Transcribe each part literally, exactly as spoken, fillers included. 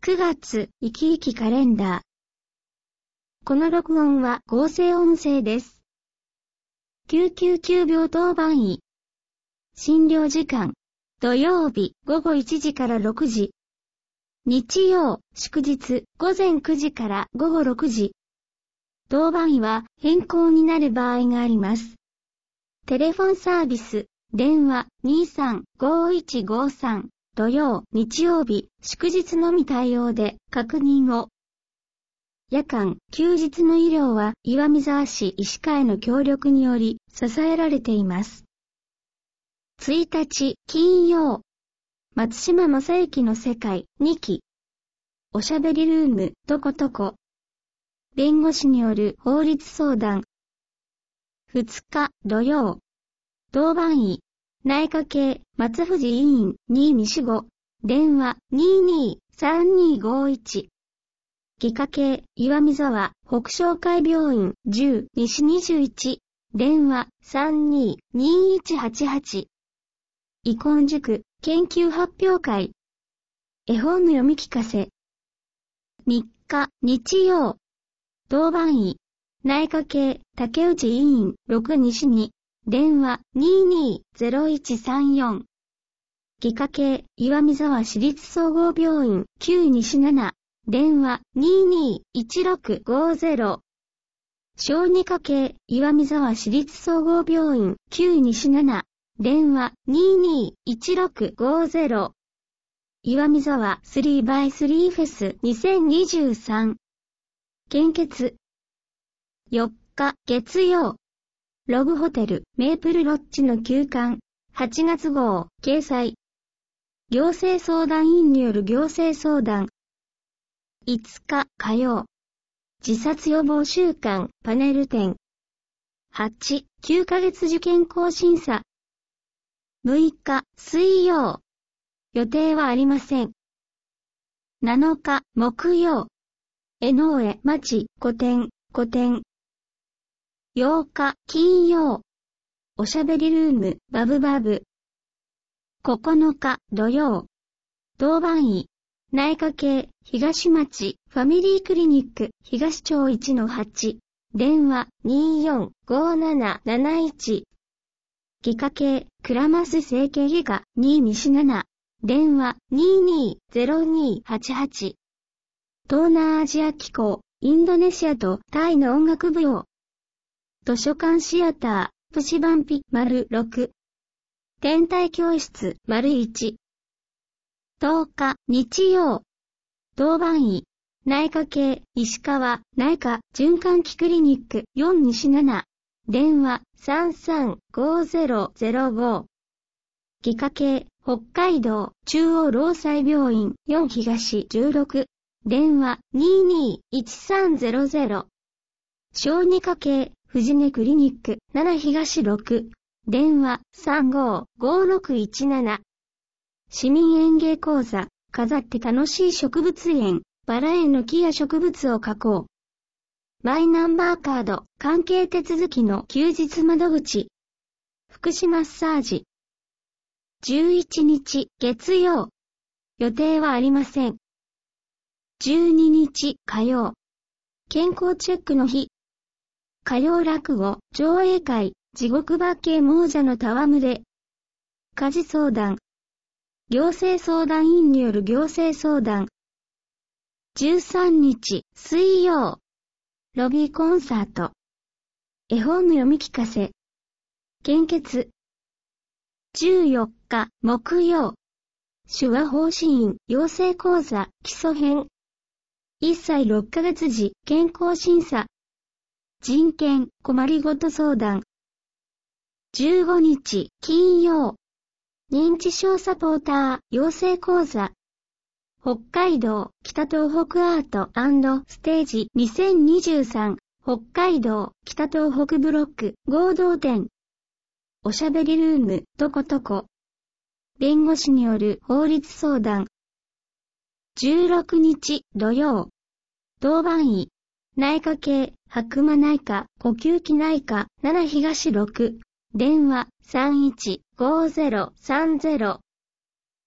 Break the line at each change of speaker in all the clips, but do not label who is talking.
くがつ、生き生きカレンダー。この録音は合成音声です。きゅうきゅうきゅう病棟番医。診療時間。土曜日ごごいちじからろくじ。日曜、祝日ごぜんくじからごごろくじ。当番医は変更になる場合があります。テレフォンサービス、電話 にーさんごいちごさん。土曜、日曜日、祝日のみ対応で確認を。夜間、休日の医療は岩見沢市医師会の協力により支えられています。いちにち、金曜。松島正幸の世界にき。おしゃべりルーム、とことこ。弁護士による法律相談。ふつか、土曜。当番医。内科系、松藤医院、ににしご、電話、にーにーさんにーごいち。外科系、岩見沢、北商会病院、じゅう、西にじゅういち、電話、さんにーにーいちはちはち。遺根塾、研究発表会。絵本の読み聞かせ。みっか、日曜。当番医。内科系、竹内医院、ろく西に。電話 にーにーぜろいちさんよん。外科系岩見沢市立総合病院きゅう西なな。電話 にーにーいちろくごぜろ。小児科系岩見沢市立総合病院きゅう西なな。電話 にーにーいちろくごぜろ。岩見沢 スリーバイスリー フェスにせんにじゅうさん。献血。よっか月曜。ログホテル、メープルロッジの休館、はちがつ号、掲載。行政相談員による行政相談。いつか火曜。自殺予防週間、パネル展。はち、きゅうかげつ受験更審査。むいか、水曜。予定はありません。なのか、木曜。江上町、個展、個展。ようか、金曜。おしゃべりルーム、バブバブ。ここのか、土曜。当番医。内科系、東町、ファミリークリニック、東町 いちのはち。電話、にーよんごなななないち。外科系、倉増整形外科、に西なな。電話、にーにーぜろにーはちはち。東南アジア機構、インドネシアとタイの音楽舞踊。図書館シアター、プシバンピ、丸ろく。天体教室、丸いち。とおか、日曜。当番医。内科系、石川、内科、循環器クリニック、よん西なな。電話、さんさんごぜろぜろご。外科系、北海道、中央労災病院、よん東じゅうろく。電話、にーにーいちさんぜろぜろ。小児科系、藤根クリニック、なな東ろく。電話、さんごごろくいちなな。市民園芸講座、飾って楽しい植物園、バラ園の木や植物を加工。マイナンバーカード、関係手続きの休日窓口。福祉マッサージ。じゅういちにち、月曜。予定はありません。じゅうににち、火曜。健康チェックの日。火曜落語、上映会、地獄化け亡者の戯れ。家事相談。行政相談員による行政相談。じゅうさんにち、水曜。ロビーコンサート。絵本の読み聞かせ。献血。じゅうよっか、木曜。手話方針員、養成講座、基礎編。いっさいろっかげつ時、健康審査。人権、困りごと相談。じゅうごにち、金曜。認知症サポーター、養成講座。北海道、北東北アート&ステージにせんにじゅうさん、北海道、北東北ブロック、合同展。おしゃべりルーム、とことこ。弁護士による法律相談。じゅうろくにち、土曜。当番医。内科系、白馬内科、呼吸器内科、なな東ろく。電話、さんいちごぜろさんぜろ。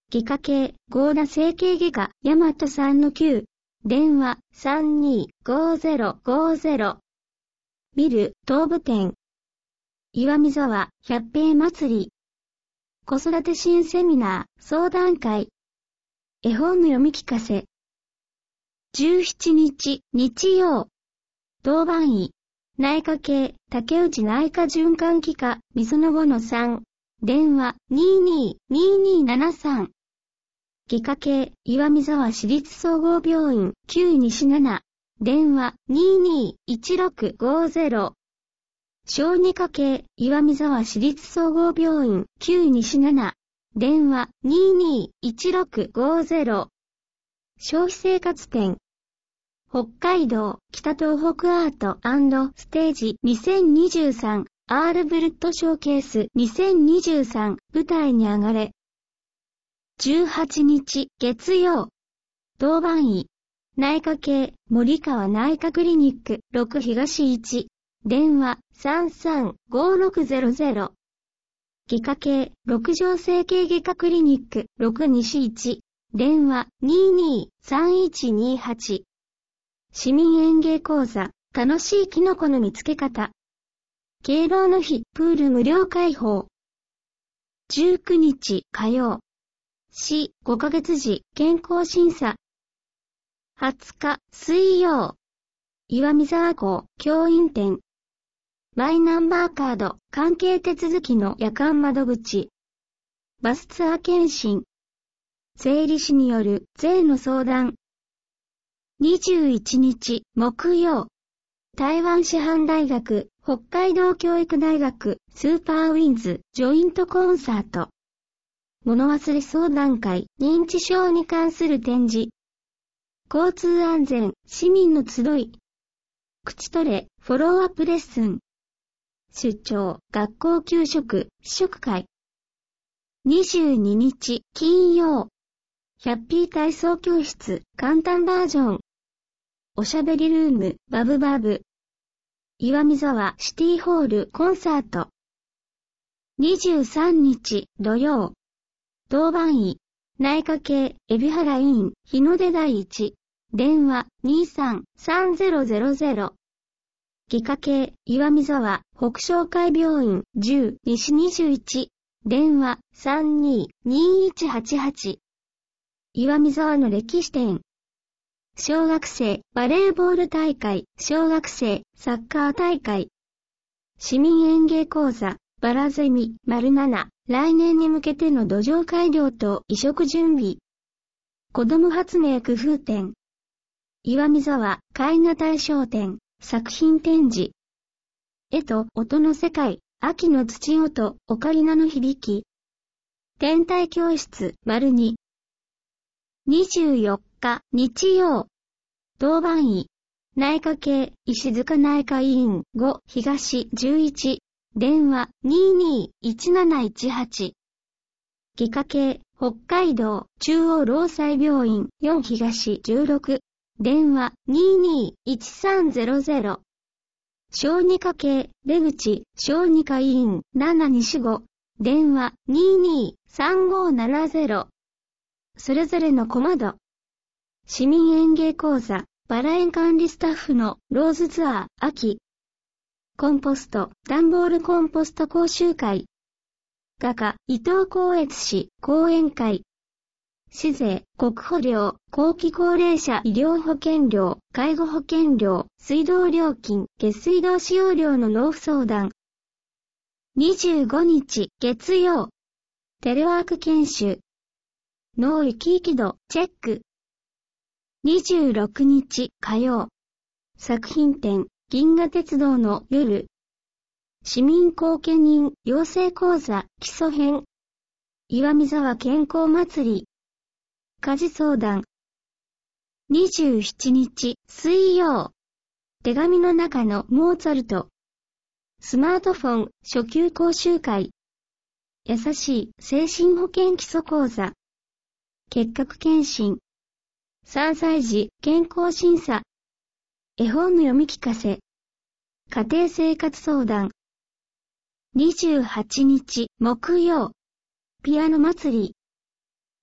外科系、合田整形外科、大和さんのきゅう。電話 さんにーごーぜろごーぜろ。ビル、東武店。岩見沢、百平祭り。子育て支援セミナー、相談会。絵本の読み聞かせ。じゅうしちにち、日曜。当番医。内科系、竹内内科循環器科、みそのごのさん。電話 にーにーにーにーななさん。外科系、岩見沢市立総合病院、きゅうにしなな。電話 にーにーいちろくごーぜろ。小児科系、岩見沢市立総合病院、きゅうにしなな。電話 にーにーいちろくごーぜろ。消費生活展。北海道北東北アート&ステージにせんにじゅうさんアールブルットショーケースにせんにじゅうさん舞台に上がれ。じゅうはちにち月曜。当番医。内科系森川内科クリニックろく東いち。電話 さんさんごーろくぜろぜろ。外科系六条整形外科クリニックろく西いち。電話 にーにーさんいちにーはち。市民園芸講座、楽しいキノコの見つけ方。敬老の日、プール無料開放。じゅうくにち火曜。市ごかげつ時、健康審査。はつか水曜。岩見沢港、教員店。マイナンバーカード、関係手続きの夜間窓口。バスツアー検診。税理士による税の相談。にじゅういちにち木曜。台湾師範大学、北海道教育大学、スーパーウィンズ、ジョイントコンサート。物忘れ相談会、認知症に関する展示。交通安全、市民の集い。口トレ、フォローアップレッスン。出張、学校給食、試食会。にじゅうににち金曜。ヒャッピー体操教室、簡単バージョン。おしゃべりルーム、バブバブ。岩見沢シティホールコンサート。にじゅうさんにち土曜。当番医。内科系、海老原院、日の出第一。電話 にーさんさんぜろぜろぜろ。外科系、岩見沢北昇会病院じゅう西にじゅういち。電話 さんにーにーいちはちはち。岩見沢の歴史展。小学生バレーボール大会、小学生サッカー大会。市民園芸講座、バラゼミ、丸なな。来年に向けての土壌改良と移植準備。子ども発明工夫展。岩見沢絵画大賞展、作品展示。絵と音の世界、秋の土音、オカリナの響き。天体教室、丸に。にじゅうよっか、日曜。当番医。内科系、石塚内科医院ご東じゅういち。電話 にーにーいちなないちはち。外科系、北海道中央労災病院よん東じゅうろく。電話 にーにーいちさんぜろぜろ。小児科系、出口小児科医院なな西ご。電話 にーにーさんごーななぜろ。それぞれの小窓。市民園芸講座、バラ園管理スタッフのローズツアー、秋。コンポスト、段ボールコンポスト講習会。画家、伊藤光悦氏、講演会。市税、国保料、後期高齢者医療保険料、介護保険料、水道料金、下水道使用料の納付相談。にじゅうごにち月曜。テレワーク研修。脳生き生き度チェック。にじゅうろくにち火曜。作品展、銀河鉄道の夜。市民後見人養成講座基礎編。岩見沢健康祭り。家事相談。にじゅうしちにち水曜。手紙の中のモーツァルト。スマートフォン初級講習会。優しい精神保健基礎講座。結核検診。さんさい児健康審査。絵本の読み聞かせ。家庭生活相談。にじゅうはちにち木曜。ピアノ祭り。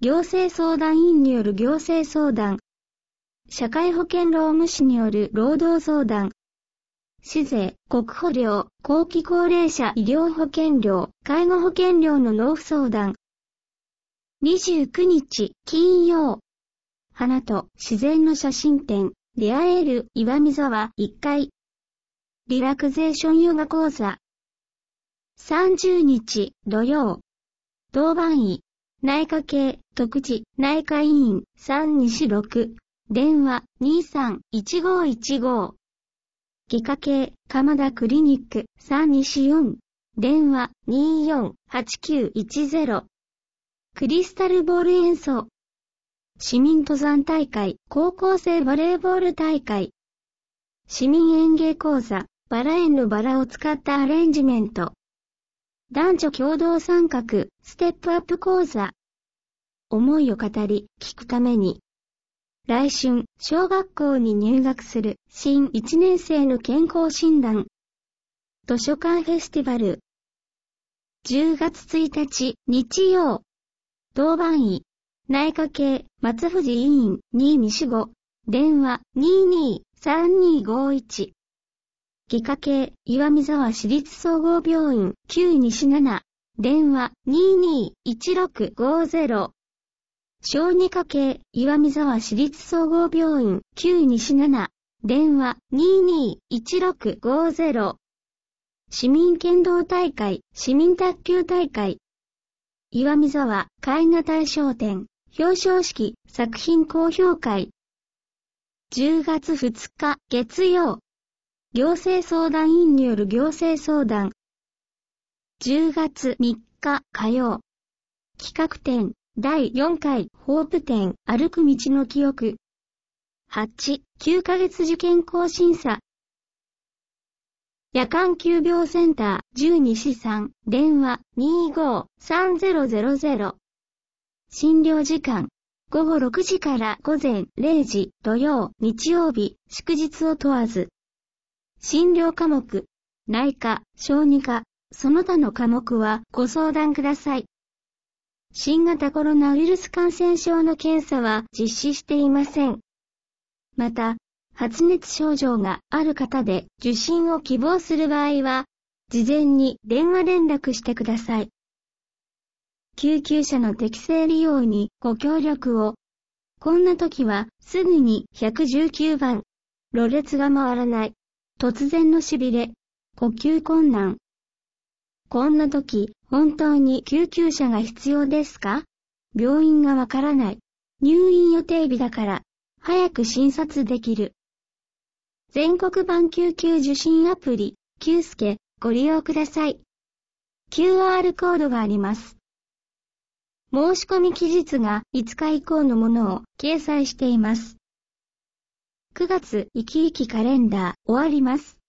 行政相談員による行政相談。社会保険労務士による労働相談。市税、国保料、後期高齢者医療保険料、介護保険料の納付相談。にじゅうくにち、金曜。花と自然の写真展、出会える岩見沢いっかい。リラクゼーションヨガ講座。さんじゅうにち、土曜。当番医、内科系、特治、内科医院、さんにしろく。電話、にさんいちごいちご。外科系、鎌田クリニック、さんにしよん。電話、によんはちきゅういちゼロ。クリスタルボール演奏。市民登山大会、高校生バレーボール大会。市民演芸講座、バラ園のバラを使ったアレンジメント。男女共同参画、ステップアップ講座。思いを語り、聞くために。来春、小学校に入学する新いちねん生の健康診断。図書館フェスティバル。じゅうがつついたち、日曜。当番医、内科系、松藤医院、ににしご。電話、ににさんにごいち。外科系、岩見沢市立総合病院、きゅうにしなな。電話、ににいちろくごゼロ。小児科系、岩見沢市立総合病院、きゅうにしなな。電話、ににいちろくごゼロ。市民剣道大会、市民卓球大会。岩見沢絵画大賞展、表彰式、作品高評会。じゅうがつふつか、月曜。行政相談員による行政相談。じゅうがつみっか、火曜。企画展。だいよんかいホープ展歩く道の記憶。はち、きゅうかげつ受験更審査。夜間急病センターじゅうにしさん、電話 にごさんゼロゼロゼロ。診療時間。ごごろくじからごぜんれいじ、土曜、日曜日、祝日を問わず。診療科目。内科、小児科、その他の科目はご相談ください。新型コロナウイルス感染症の検査は実施していません。また、発熱症状がある方で受診を希望する場合は、事前に電話連絡してください。救急車の適正利用にご協力を。こんな時はすぐにいちいちきゅうばん。ろれつが回らない。突然のしびれ。呼吸困難。こんな時、本当に救急車が必要ですか？病院がわからない。入院予定日だから、早く診察できる。全国版救急受診アプリ、キュースケ、ご利用ください。キューアール コードがあります。申し込み期日がいつか以降のものを掲載しています。くがつ、いきいきカレンダー、終わります。